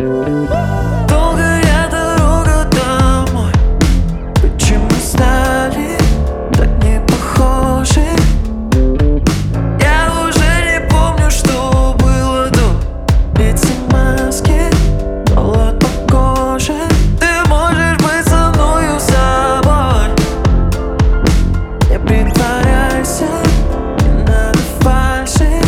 Долгая дорога домой. Почему стали так не похожи? Я уже не помню, что было до. Эти маски, холод по коже. Ты можешь быть со мною собой. Не притворяйся, не надо фальши.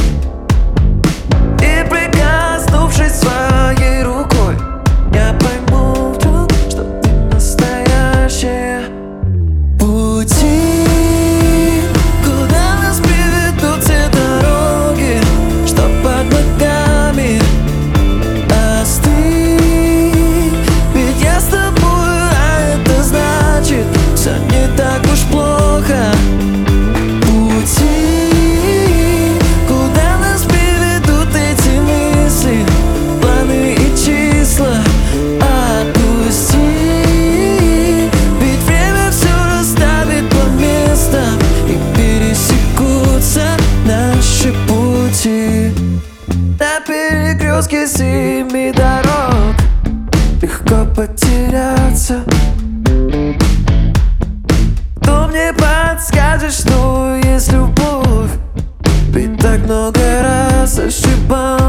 И прикоснувшись своей рукой, я пойму вдруг, что ты настоящая. Пути, куда нас приведут все дороги, что под ногами остыть. Ведь я с тобой, а это значит, все не так уж плохо. Пути, куда нас приведут эти мысли, планы и числа, отпусти. Ведь время все расставит по местам, и пересекутся наши пути. На перекрестке 7 дорог легко потеряться. Кто мне подскажет, что есть любовь? Ведь так много раз ошибался.